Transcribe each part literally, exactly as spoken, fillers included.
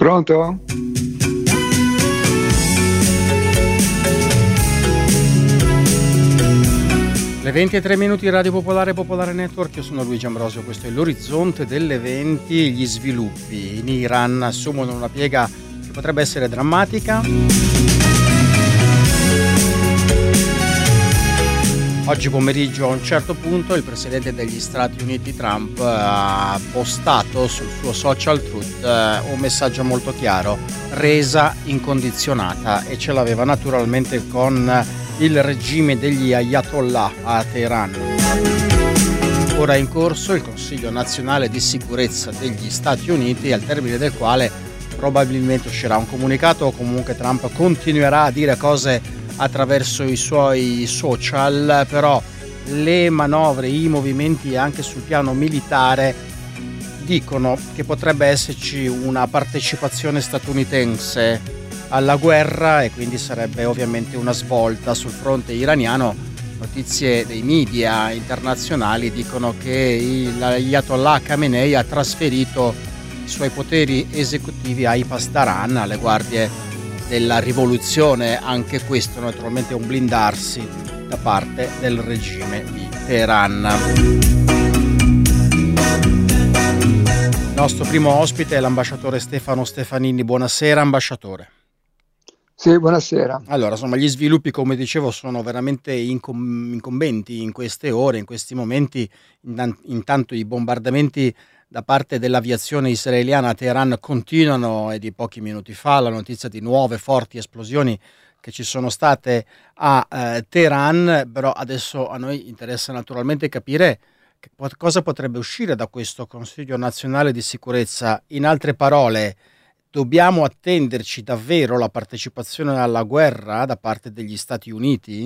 Pronto? Le venti e tre minuti, Radio Popolare, Popolare Network. Io sono Luigi Ambrosio, questo è l'orizzonte delle venti. Gli sviluppi in Iran assumono una piega che potrebbe essere drammatica. Oggi pomeriggio, a un certo punto, il presidente degli Stati Uniti Trump ha postato sul suo social Truth un messaggio molto chiaro: resa incondizionata, e ce l'aveva naturalmente con il regime degli Ayatollah a Teheran. Ora è in corso il Consiglio nazionale di sicurezza degli Stati Uniti, al termine del quale probabilmente uscirà un comunicato, o comunque Trump continuerà a dire cose attraverso i suoi social, però le manovre, i movimenti anche sul piano militare dicono che potrebbe esserci una partecipazione statunitense alla guerra, e quindi sarebbe ovviamente una svolta sul fronte iraniano. Notizie dei media internazionali dicono che l'Ayatollah Khamenei ha trasferito i suoi poteri esecutivi ai Pasdaran, alle guardie della rivoluzione. Anche questo naturalmente è un blindarsi da parte del regime di Teheran. Il nostro primo ospite è l'ambasciatore Stefano Stefanini. Buonasera, ambasciatore. Sì, buonasera. Allora, insomma, gli sviluppi, come dicevo, sono veramente incom- incombenti in queste ore, in questi momenti. Intanto i bombardamenti da parte dell'aviazione israeliana a Teheran continuano, e di pochi minuti fa la notizia di nuove forti esplosioni che ci sono state a eh, Teheran. Però adesso a noi interessa naturalmente capire che pot- cosa potrebbe uscire da questo Consiglio nazionale di sicurezza. In altre parole, dobbiamo attenderci davvero la partecipazione alla guerra da parte degli Stati Uniti?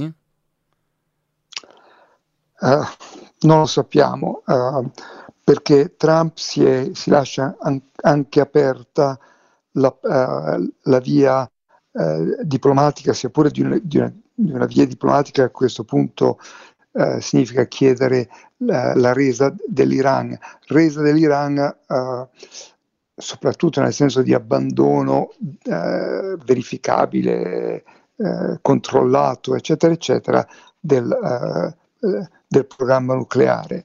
Uh, non lo sappiamo. Uh, perché Trump si, è, si lascia an- anche aperta la, uh, la via uh, diplomatica, sia pure di una, di, una, di una via diplomatica. A questo punto uh, significa chiedere la, la resa dell'Iran, resa dell'Iran uh, soprattutto nel senso di abbandono uh, verificabile, uh, controllato, eccetera, eccetera, del, uh, del programma nucleare.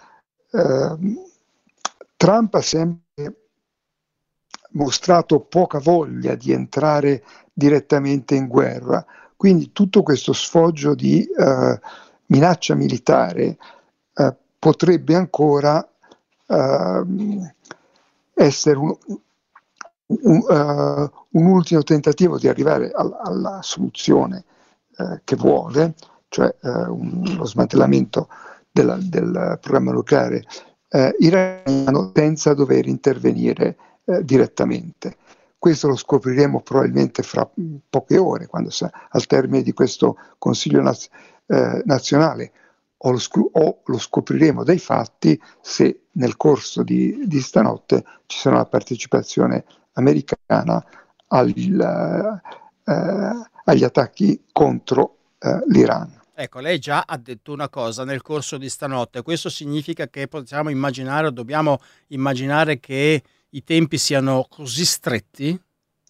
Uh, Trump ha sempre mostrato poca voglia di entrare direttamente in guerra, quindi tutto questo sfoggio di uh, minaccia militare uh, potrebbe ancora uh, essere un, un, uh, un ultimo tentativo di arrivare al, alla soluzione uh, che vuole, cioè uh, un, lo smantellamento Della, del programma nucleare eh, iraniano, senza dover intervenire eh, direttamente. Questo lo scopriremo probabilmente fra poche ore, quando sa, al termine di questo Consiglio naz- eh, nazionale, o lo, sc- o lo scopriremo dai fatti se nel corso di, di stanotte ci sarà una partecipazione americana agli, eh, agli attacchi contro eh, l'Iran. Ecco, lei già ha detto una cosa nel corso di stanotte. Questo significa che possiamo immaginare, o dobbiamo immaginare, che i tempi siano così stretti?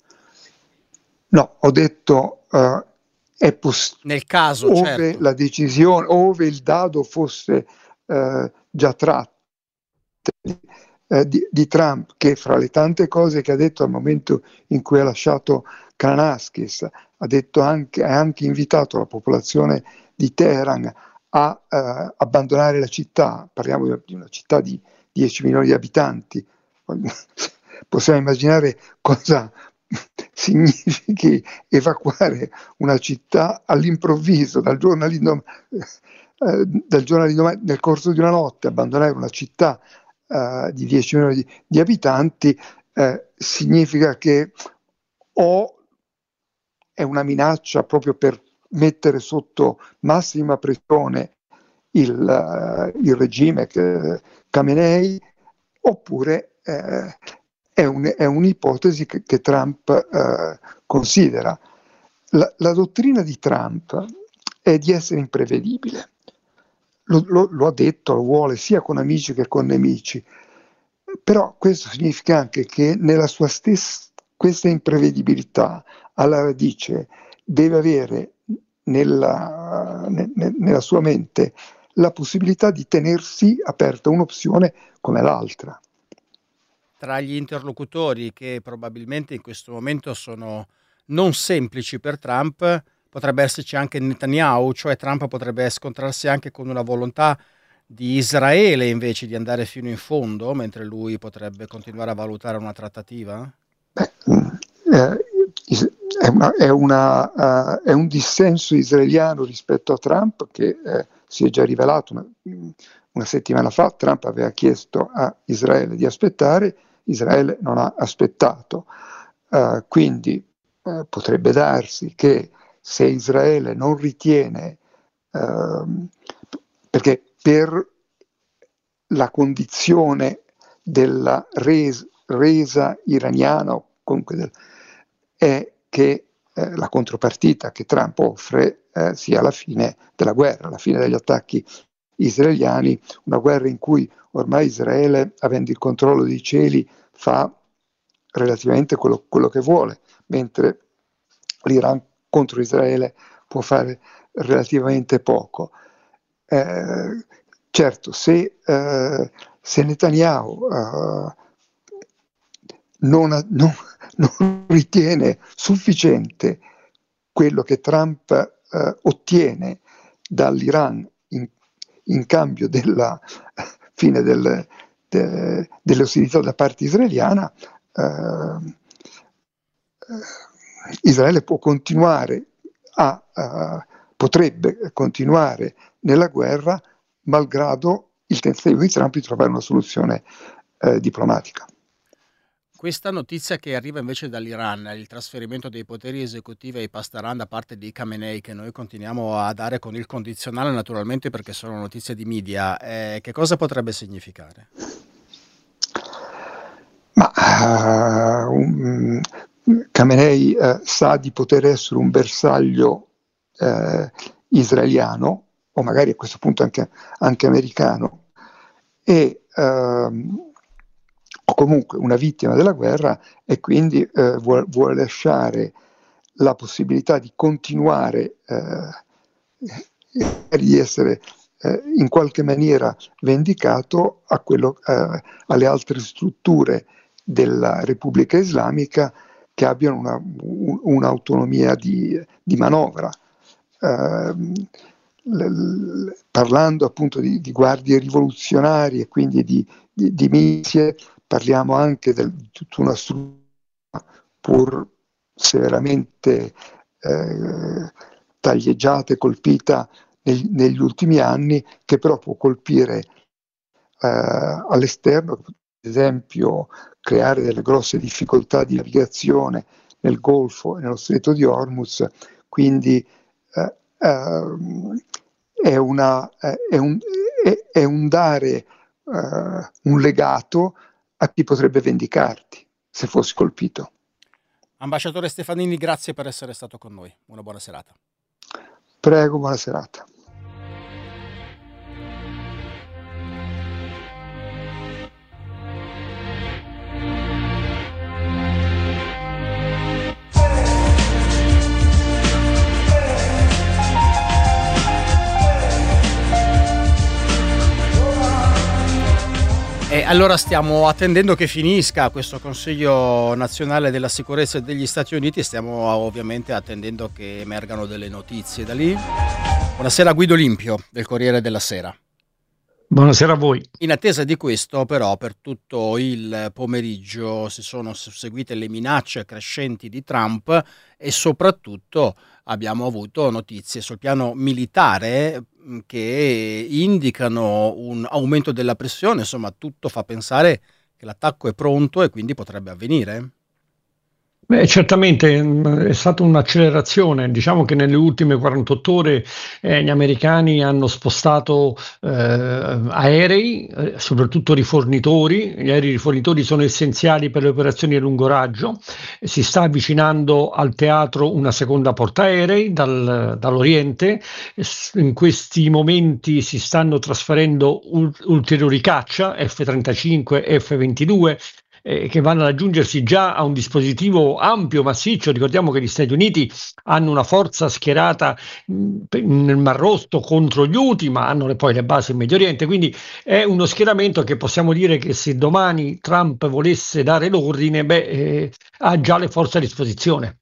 No, ho detto uh, è possibile. Nel caso, ove certo. la decisione, ove il dado fosse uh, già tratto uh, di, di Trump, che fra le tante cose che ha detto al momento in cui ha lasciato Kanaskis, ha detto anche, ha anche invitato la popolazione di Teheran a uh, abbandonare la città. Parliamo di una città di dieci milioni di abitanti. Possiamo immaginare cosa significhi evacuare una città all'improvviso, dal giorno all'indomani, eh, dal giorno all'indomani, nel corso di una notte, abbandonare una città eh, di dieci milioni di, di abitanti, eh, significa che o è una minaccia proprio per mettere sotto massima pressione il, uh, il regime che, Khamenei, oppure eh, è, un, è un'ipotesi che, che Trump eh, considera. La, la dottrina di Trump è di essere imprevedibile. Lo, lo, lo ha detto, lo vuole sia con amici che con nemici, però questo significa anche che nella sua stessa questa imprevedibilità alla radice deve avere nella, ne, nella sua mente la possibilità di tenersi aperta un'opzione come l'altra. Tra gli interlocutori che probabilmente in questo momento sono non semplici per Trump, potrebbe esserci anche Netanyahu, cioè Trump potrebbe scontrarsi anche con una volontà di Israele invece di andare fino in fondo, mentre lui potrebbe continuare a valutare una trattativa? Beh, eh, è, una, è, una, uh, è un dissenso israeliano rispetto a Trump che eh, si è già rivelato una, una settimana fa. Trump aveva chiesto a Israele di aspettare, Israele non ha aspettato, uh, quindi uh, potrebbe darsi che se Israele non ritiene, uh, perché per la condizione della res, resa iraniana o comunque del, è che eh, la contropartita che Trump offre eh, sia la fine della guerra, la fine degli attacchi israeliani, una guerra in cui ormai Israele, avendo il controllo dei cieli, fa relativamente quello, quello che vuole, mentre l'Iran contro Israele può fare relativamente poco. Eh, certo, se, eh, se Netanyahu eh, non, non, non ritiene sufficiente quello che Trump eh, ottiene dall'Iran in, in cambio della fine del, de, delle ostilità da parte israeliana, eh, Israele può continuare a, a potrebbe continuare nella guerra malgrado il tentativo di Trump di trovare una soluzione eh, diplomatica. Questa notizia che arriva invece dall'Iran, il trasferimento dei poteri esecutivi ai Pasdaran da parte di Khamenei, che noi continuiamo a dare con il condizionale naturalmente perché sono notizie di media, eh, che cosa potrebbe significare? Ma uh, um, Khamenei uh, sa di poter essere un bersaglio uh, israeliano, o magari a questo punto anche, anche americano, e uh, o comunque una vittima della guerra, e quindi eh, vuole, vuole lasciare la possibilità di continuare eh, di essere eh, in qualche maniera vendicato a quello, eh, alle altre strutture della Repubblica Islamica che abbiano una, un, un'autonomia di, di manovra. Eh, l, l, parlando appunto di, di guardie rivoluzionarie e quindi di, di, di milizie, parliamo anche del, di tutta una struttura pur severamente eh, taglieggiata e colpita neg, negli ultimi anni, che però può colpire eh, all'esterno, ad esempio creare delle grosse difficoltà di navigazione nel Golfo e nello Stretto di Hormuz. Quindi eh, eh, è, una, eh, è, un, è, è un dare eh, un legato a chi potrebbe vendicarti se fossi colpito. Ambasciatore Stefanini, grazie per essere stato con noi. Una buona serata. Prego, buona serata. E allora stiamo attendendo che finisca questo Consiglio nazionale della sicurezza degli Stati Uniti, stiamo ovviamente attendendo che emergano delle notizie da lì. Buonasera Guido Limpio del Corriere della Sera. Buonasera a voi. In attesa di questo, però, per tutto il pomeriggio si sono susseguite le minacce crescenti di Trump e soprattutto abbiamo avuto notizie sul piano militare che indicano un aumento della pressione. Insomma, tutto fa pensare che l'attacco è pronto e quindi potrebbe avvenire. Beh, certamente è stata un'accelerazione. Diciamo che nelle ultime quarantotto ore eh, gli americani hanno spostato eh, aerei, eh, soprattutto rifornitori. Gli aerei rifornitori sono essenziali per le operazioni a lungo raggio. Si sta avvicinando al teatro una seconda portaerei dal, dall'Oriente. In questi momenti si stanno trasferendo ul- ulteriori caccia F trentacinque, F ventidue. eh, che vanno ad aggiungersi già a un dispositivo ampio, massiccio. Ricordiamo che gli Stati Uniti hanno una forza schierata mh, nel Mar Rosso contro gli Houthi, ma hanno le, poi le basi in Medio Oriente, quindi è uno schieramento che possiamo dire che se domani Trump volesse dare l'ordine, beh, eh, ha già le forze a disposizione.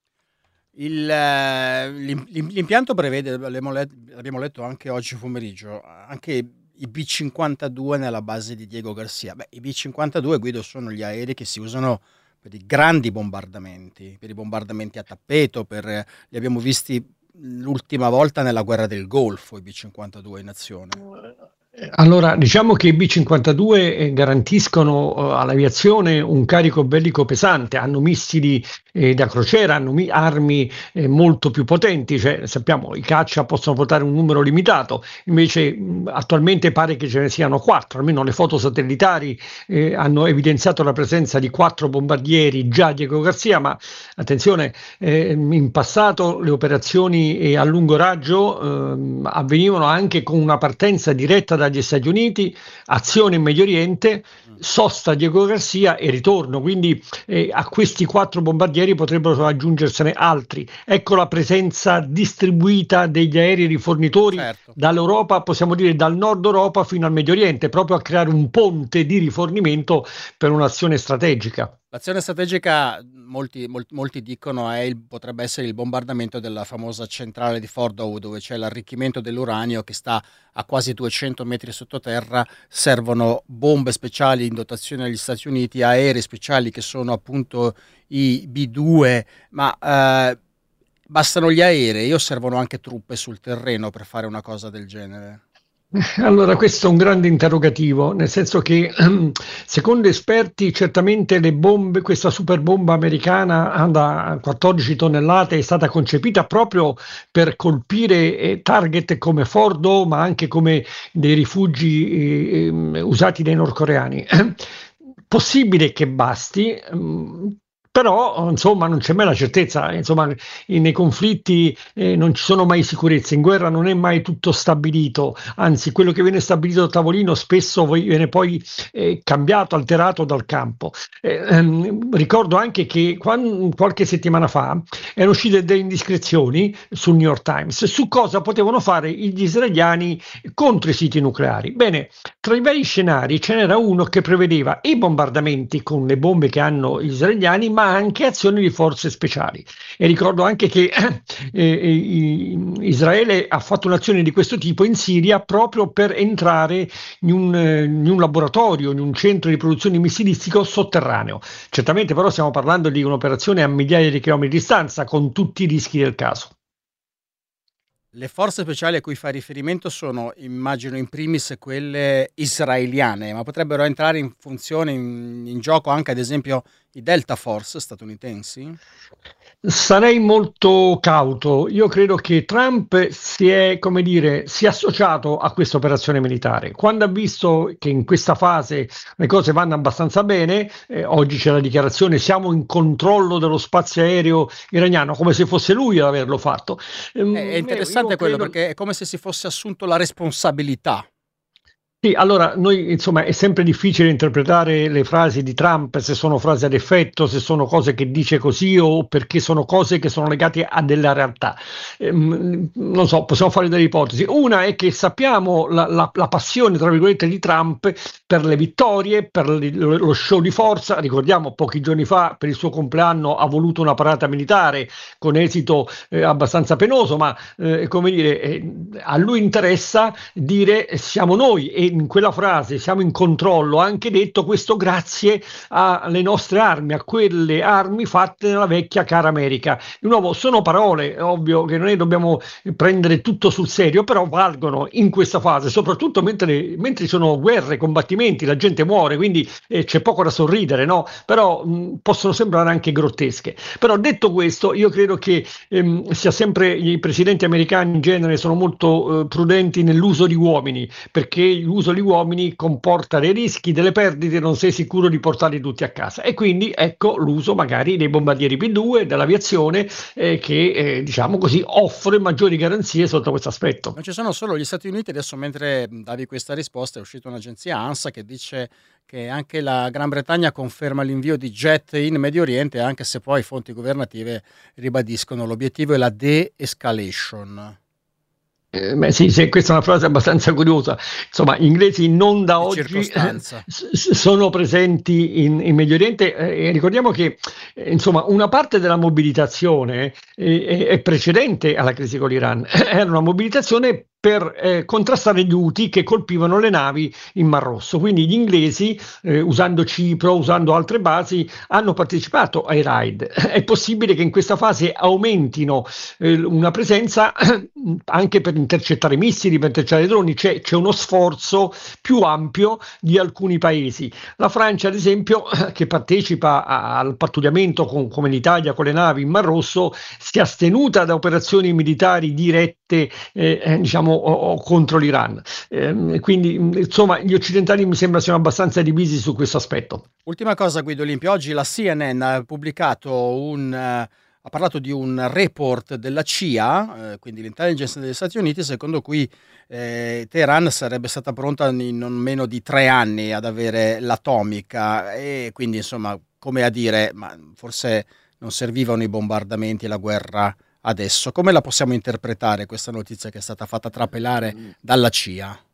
Il, eh, l'im- l'impianto prevede, l'abbiamo let- l'abbiamo letto anche oggi pomeriggio, anche i B cinquantadue nella base di Diego Garcia. Beh, i B cinquantadue, Guido, sono gli aerei che si usano per i grandi bombardamenti, per i bombardamenti a tappeto, per, li abbiamo visti l'ultima volta nella guerra del Golfo, i B cinquantadue in azione. Allora, diciamo che i B cinquantadue eh, garantiscono eh, all'aviazione un carico bellico pesante, hanno missili eh, da crociera, hanno mi- armi eh, molto più potenti, cioè, sappiamo i caccia possono portare un numero limitato, invece mh, attualmente pare che ce ne siano quattro, almeno le foto satellitari eh, hanno evidenziato la presenza di quattro bombardieri già Diego Garcia, ma attenzione, eh, in passato le operazioni eh, a lungo raggio ehm, avvenivano anche con una partenza diretta dagli Stati Uniti, azione in Medio Oriente, sosta Diego Garcia e ritorno, quindi eh, a questi quattro bombardieri potrebbero aggiungersene altri. Ecco la presenza distribuita degli aerei rifornitori Certo. dall'Europa, possiamo dire dal nord Europa fino al Medio Oriente, proprio a creare un ponte di rifornimento per un'azione strategica. L'azione strategica, molti, mol- molti dicono, è il- potrebbe essere il bombardamento della famosa centrale di Fordow, dove c'è l'arricchimento dell'uranio che sta a quasi duecento metri sottoterra. Servono bombe speciali in dotazione agli Stati Uniti, aerei speciali che sono appunto i B due, ma eh, bastano gli aerei o servono anche truppe sul terreno per fare una cosa del genere? Allora, questo è un grande interrogativo, nel senso che secondo esperti certamente le bombe, questa super bomba americana da quattordici tonnellate è stata concepita proprio per colpire eh, target come Fordo, ma anche come dei rifugi eh, usati dai nordcoreani. Possibile che basti, mh, però insomma non c'è mai la certezza, insomma nei conflitti eh, non ci sono mai sicurezze, in guerra non è mai tutto stabilito, anzi quello che viene stabilito a tavolino spesso viene poi eh, cambiato, alterato dal campo. Eh, ehm, ricordo anche che quando, qualche settimana fa erano uscite delle indiscrezioni sul New York Times su cosa potevano fare gli israeliani contro i siti nucleari. Bene, tra i vari scenari ce n'era uno che prevedeva i bombardamenti con le bombe che hanno gli israeliani, ma anche azioni di forze speciali. E ricordo anche che eh, eh, Israele ha fatto un'azione di questo tipo in Siria proprio per entrare in un, eh, in un laboratorio, in un centro di produzione missilistico sotterraneo. Certamente però stiamo parlando di un'operazione a migliaia di chilometri di distanza, con tutti i rischi del caso. Le forze speciali a cui fa riferimento sono, immagino, in primis quelle israeliane, ma potrebbero entrare in funzione, in, in gioco anche ad esempio i Delta Force statunitensi? Sarei molto cauto. Io credo che Trump si è, come dire, si è associato a questa operazione militare. Quando ha visto che in questa fase le cose vanno abbastanza bene, eh, oggi c'è la dichiarazione siamo in controllo dello spazio aereo iraniano, come se fosse lui ad averlo fatto. Ehm, È interessante io quello credo- perché è come se si fosse assunto la responsabilità. Sì, allora noi insomma è sempre difficile interpretare le frasi di Trump, se sono frasi ad effetto, se sono cose che dice così o perché sono cose che sono legate a della realtà. Ehm, non so, possiamo fare delle ipotesi. Una è che sappiamo la, la- la passione, tra virgolette, di Trump per le vittorie, per li- lo show di forza. Ricordiamo pochi giorni fa per il suo compleanno ha voluto una parata militare con esito eh, abbastanza penoso, ma eh, come dire, eh, a lui interessa dire eh, siamo noi, e in quella frase siamo in controllo ha anche detto questo grazie alle nostre armi, a quelle armi fatte nella vecchia cara America. Di nuovo sono parole, è ovvio che noi dobbiamo prendere tutto sul serio, però valgono in questa fase, soprattutto mentre, mentre ci sono guerre, combattimenti, la gente muore, quindi eh, c'è poco da sorridere, no? Però mh, possono sembrare anche grottesche. Però detto questo, io credo che ehm, sia sempre i presidenti americani in genere sono molto eh, prudenti nell'uso di uomini, perché l'uso l'uso di uomini comporta dei rischi, delle perdite, non sei sicuro di portarli tutti a casa. E quindi ecco l'uso magari dei bombardieri P due, dell'aviazione, eh, che eh, diciamo così offre maggiori garanzie sotto questo aspetto. Non ci sono solo gli Stati Uniti, adesso mentre davi questa risposta è uscita un'agenzia ANSA che dice che anche la Gran Bretagna conferma l'invio di jet in Medio Oriente, anche se poi fonti governative ribadiscono l'obiettivo è la de-escalation. Eh, beh, sì, sì, questa è una frase abbastanza curiosa. Insomma, gli inglesi non da Di oggi circostanza. s- sono presenti in, in Medio Oriente, eh, e ricordiamo che eh, insomma, una parte della mobilitazione eh, è, è precedente alla crisi con l'Iran. Era una mobilitazione per eh, contrastare gli Houthi che colpivano le navi in Mar Rosso. Quindi gli inglesi, eh, usando Cipro, usando altre basi, hanno partecipato ai raid. È possibile che in questa fase aumentino eh, una presenza anche per intercettare missili, per intercettare droni. C'è, c'è uno sforzo più ampio di alcuni paesi. La Francia, ad esempio, che partecipa a, al pattugliamento con, come l'Italia con le navi in Mar Rosso, si è astenuta da operazioni militari dirette, eh, eh, diciamo, o, o contro l'Iran. Eh, quindi, insomma, gli occidentali mi sembra siano abbastanza divisi su questo aspetto. Ultima cosa, Guido Olimpio, oggi la C N N ha pubblicato un... Uh, ha parlato di un report della C I A, eh, quindi l'intelligence degli Stati Uniti, secondo cui eh, Teheran sarebbe stata pronta in non meno di tre anni ad avere l'atomica, e quindi insomma, come a dire, ma forse non servivano i bombardamenti e la guerra adesso. Come la possiamo interpretare questa notizia che è stata fatta trapelare dalla C I A?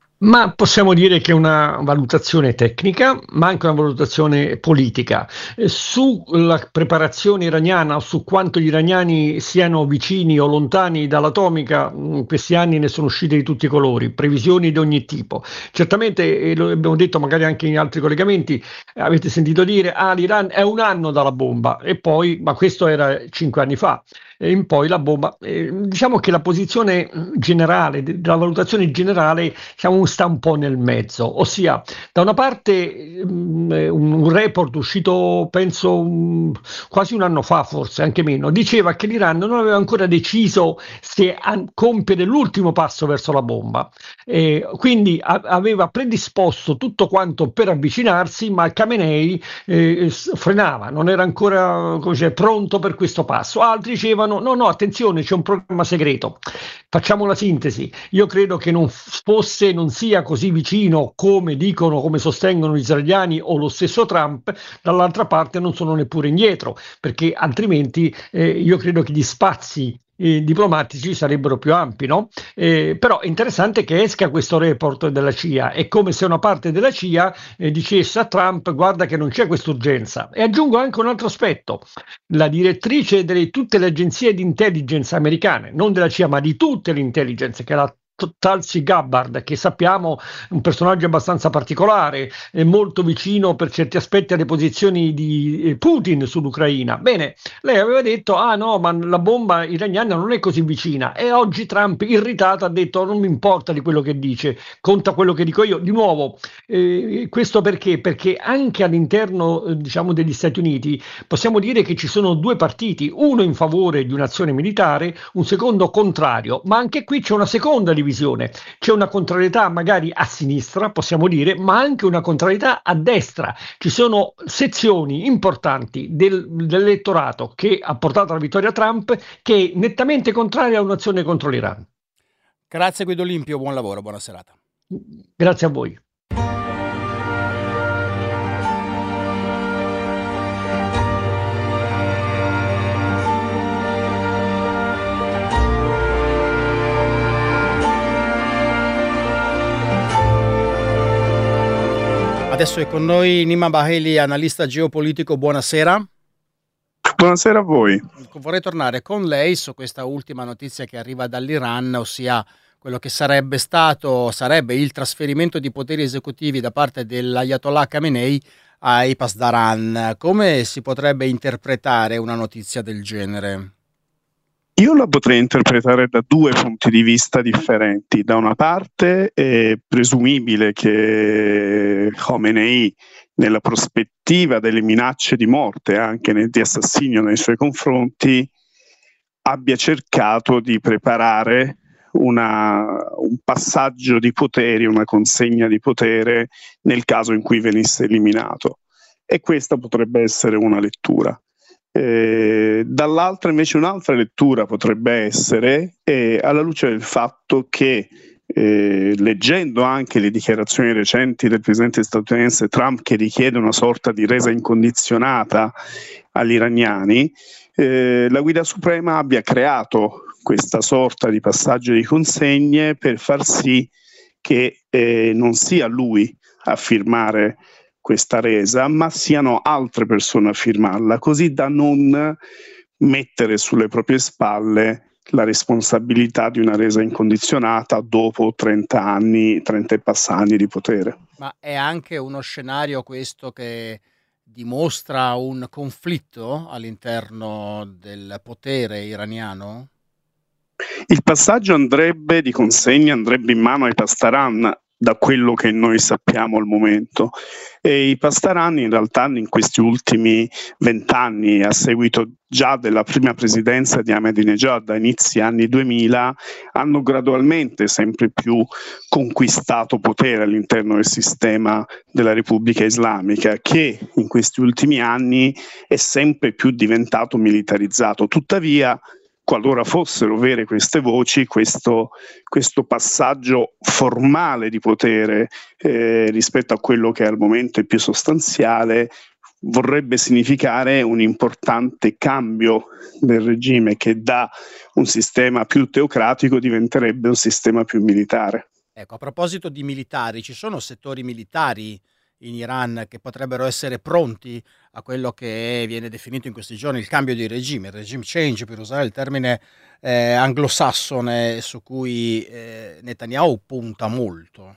Ma possiamo dire che è una valutazione tecnica, ma anche una valutazione politica. Eh, sulla preparazione iraniana, su quanto gli iraniani siano vicini o lontani dall'atomica, in questi anni ne sono uscite di tutti i colori, previsioni di ogni tipo. Certamente, e lo abbiamo detto magari anche in altri collegamenti, avete sentito dire, ah, l'Iran è un anno dalla bomba, e poi, ma questo era cinque anni fa. E in poi la bomba, eh, diciamo che la posizione generale, la valutazione generale, diciamo, sta un po' nel mezzo, ossia da una parte um, un report uscito penso um, quasi un anno fa, forse anche meno, diceva che l'Iran non aveva ancora deciso se a compiere l'ultimo passo verso la bomba, eh, quindi a- aveva predisposto tutto quanto per avvicinarsi, ma Khamenei eh, frenava, non era ancora così, pronto per questo passo. Altri dicevano no, no, attenzione, c'è un programma segreto. Facciamo una sintesi. Io credo che non fosse, non sia così vicino come dicono, come sostengono gli israeliani o lo stesso Trump. Dall'altra parte non sono neppure indietro, perché altrimenti eh, io credo che gli spazi eh, diplomatici sarebbero più ampi, no? Eh, però è interessante che esca questo report della C I A. È come se una parte della C I A eh, dicesse a Trump guarda che non c'è questa urgenza. E aggiungo anche un altro aspetto. La direttrice di tutte le agenzie di intelligence americane, non della C I A ma di tutte le intelligence, che è la Tulsi Gabbard, che sappiamo un personaggio abbastanza particolare, è molto vicino per certi aspetti alle posizioni di Putin sull'Ucraina. Bene, lei aveva detto ah no, ma la bomba iraniana non è così vicina, e oggi Trump irritato ha detto non mi importa di quello che dice, conta quello che dico io. Di nuovo, eh, questo perché? Perché anche all'interno eh, diciamo degli Stati Uniti possiamo dire che ci sono due partiti, uno in favore di un'azione militare, un secondo contrario, ma anche qui c'è una seconda divisione. C'è una contrarietà magari a sinistra, possiamo dire, ma anche una contrarietà a destra. Ci sono sezioni importanti del, dell'elettorato che ha portato alla vittoria Trump che è nettamente contraria a un'azione contro l'Iran. Grazie Guido Olimpio, buon lavoro, buona serata. Grazie a voi. Adesso è con noi Nima Baheli, analista geopolitico, buonasera. Buonasera a voi. Vorrei tornare con lei su questa ultima notizia che arriva dall'Iran, ossia quello che sarebbe stato, sarebbe il trasferimento di poteri esecutivi da parte dell'Ayatollah Khamenei ai Pasdaran. Come si potrebbe interpretare una notizia del genere? Io la potrei interpretare da due punti di vista differenti. Da una parte è presumibile che Khamenei, nella prospettiva delle minacce di morte, anche nel, di assassinio nei suoi confronti, abbia cercato di preparare una, un passaggio di poteri, una consegna di potere nel caso in cui venisse eliminato. E questa potrebbe essere una lettura. Eh, dall'altra invece un'altra lettura potrebbe essere, eh, alla luce del fatto che Eh, leggendo anche le dichiarazioni recenti del presidente statunitense Trump, che richiede una sorta di resa incondizionata agli iraniani, eh, la Guida Suprema abbia creato questa sorta di passaggio di consegne per far sì che eh, non sia lui a firmare questa resa, ma siano altre persone a firmarla, così da non mettere sulle proprie spalle la responsabilità di una resa incondizionata dopo trenta anni, trenta e passa anni di potere. Ma è anche uno scenario questo che dimostra un conflitto all'interno del potere iraniano? Il passaggio andrebbe di consegna, andrebbe in mano ai Pastaran, da quello che noi sappiamo al momento. E i Pastaran in realtà in questi ultimi vent'anni, a seguito già della prima presidenza di Ahmadinejad a inizi anni duemila, hanno gradualmente sempre più conquistato potere all'interno del sistema della Repubblica Islamica, che in questi ultimi anni è sempre più diventato militarizzato. Tuttavia, qualora fossero vere queste voci, questo, questo passaggio formale di potere eh, rispetto a quello che al momento è più sostanziale vorrebbe significare un importante cambio del regime, che da un sistema più teocratico diventerebbe un sistema più militare. Ecco, a proposito di militari, ci sono settori militari in Iran che potrebbero essere pronti a quello che viene definito in questi giorni il cambio di regime, il regime change, per usare il termine eh, anglosassone su cui eh, Netanyahu punta molto?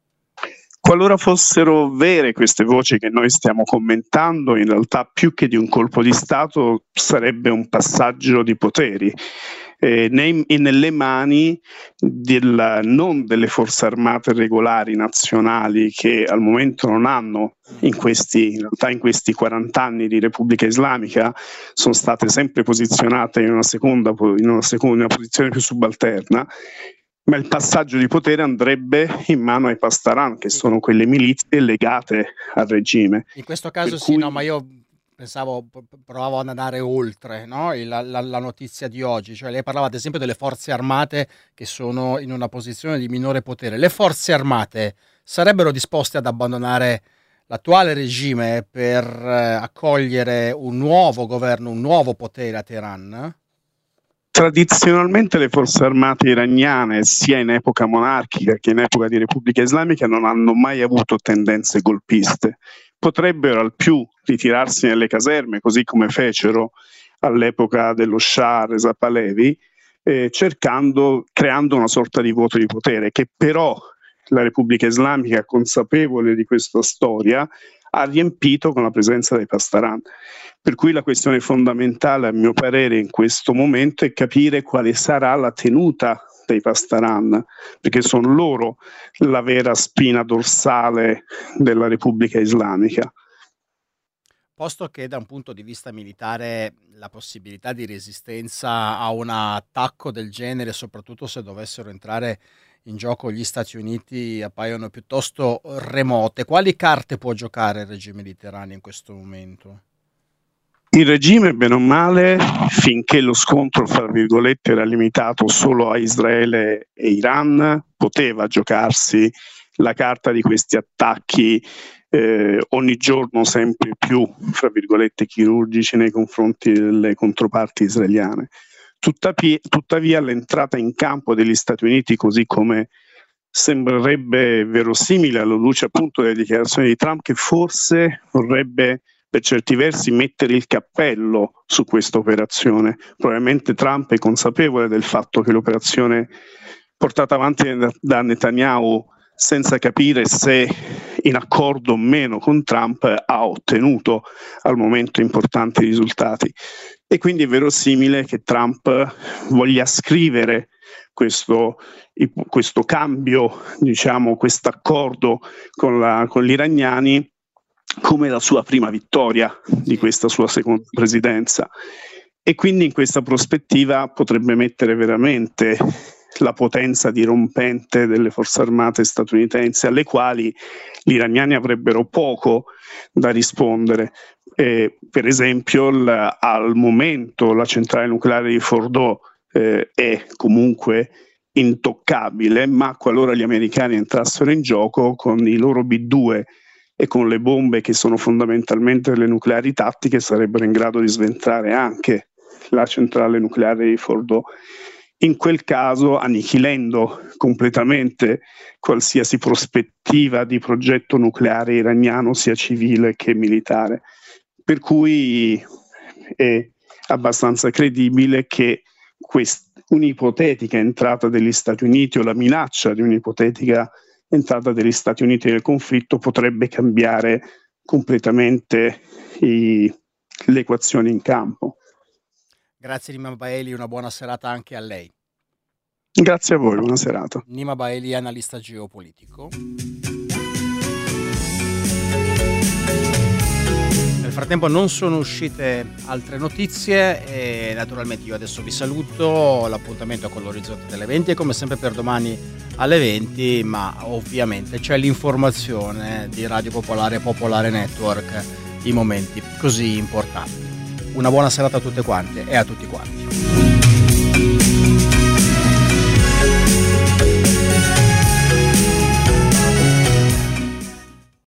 Qualora fossero vere queste voci che noi stiamo commentando, in realtà più che di un colpo di Stato sarebbe un passaggio di poteri. Eh, nei, nelle mani del, non delle forze armate regolari nazionali, che al momento non hanno in questi, in realtà in questi quaranta anni di Repubblica Islamica sono state sempre posizionate in una seconda, in una seconda in una posizione più subalterna, ma il passaggio di potere andrebbe in mano ai Pastaran, che sono quelle milizie legate al regime. In questo caso per sì, cui... no, ma io pensavo, provavo ad andare oltre, no? la, la, la notizia di oggi, cioè lei parlava ad esempio delle forze armate che sono in una posizione di minore potere. Le forze armate sarebbero disposte ad abbandonare l'attuale regime per eh, accogliere un nuovo governo, un nuovo potere a Teheran? Tradizionalmente le forze armate iraniane, sia in epoca monarchica che in epoca di Repubblica Islamica, non hanno mai avuto tendenze golpiste. Potrebbero al più ritirarsi nelle caserme, così come fecero all'epoca dello Shah Reza Pahlavi, eh, cercando, creando una sorta di vuoto di potere, che però la Repubblica Islamica, consapevole di questa storia, ha riempito con la presenza dei Pastaran. Per cui la questione fondamentale, a mio parere, in questo momento è capire quale sarà la tenuta dei Pastaran, perché sono loro la vera spina dorsale della Repubblica Islamica. Posto che da un punto di vista militare la possibilità di resistenza a un attacco del genere, soprattutto se dovessero entrare in gioco gli Stati Uniti, appaiono piuttosto remote, quali carte può giocare il regime di Teheran in questo momento? Il regime, bene o male, finché lo scontro, fra virgolette, era limitato solo a Israele e Iran, poteva giocarsi la carta di questi attacchi eh, ogni giorno sempre più, fra virgolette, chirurgici nei confronti delle controparti israeliane. Tuttavia, tuttavia l'entrata in campo degli Stati Uniti, così come sembrerebbe verosimile alla luce appunto delle dichiarazioni di Trump, che forse vorrebbe per certi versi mettere il cappello su questa operazione. Probabilmente Trump è consapevole del fatto che l'operazione portata avanti da Netanyahu, senza capire se in accordo o meno con Trump, ha ottenuto al momento importanti risultati. E quindi è verosimile che Trump voglia scrivere questo, questo cambio, diciamo, questo accordo con, la, con gli iraniani come la sua prima vittoria di questa sua seconda presidenza. E quindi in questa prospettiva potrebbe mettere veramente la potenza dirompente delle forze armate statunitensi, alle quali gli iraniani avrebbero poco da rispondere. Eh, per esempio, l- al momento la centrale nucleare di Fordow eh, è comunque intoccabile, ma qualora gli americani entrassero in gioco con i loro B due e con le bombe che sono fondamentalmente le nucleari tattiche, sarebbero in grado di sventare anche la centrale nucleare di Fordow. In quel caso annichilendo completamente qualsiasi prospettiva di progetto nucleare iraniano, sia civile che militare. Per cui è abbastanza credibile che quest- un'ipotetica entrata degli Stati Uniti o la minaccia di un'ipotetica entrata degli Stati Uniti nel conflitto potrebbe cambiare completamente i, le equazioni in campo. Grazie Nima Baeli, una buona serata anche a lei. Grazie a voi, buona serata. Nima Baeli, analista geopolitico. Nel frattempo non sono uscite altre notizie e naturalmente io adesso vi saluto, l'appuntamento è con l'Orizzonte delle venti e come sempre per domani alle venti, ma ovviamente c'è l'informazione di Radio Popolare Popolare Network, i momenti così importanti. Una buona serata a tutte quante e a tutti quanti.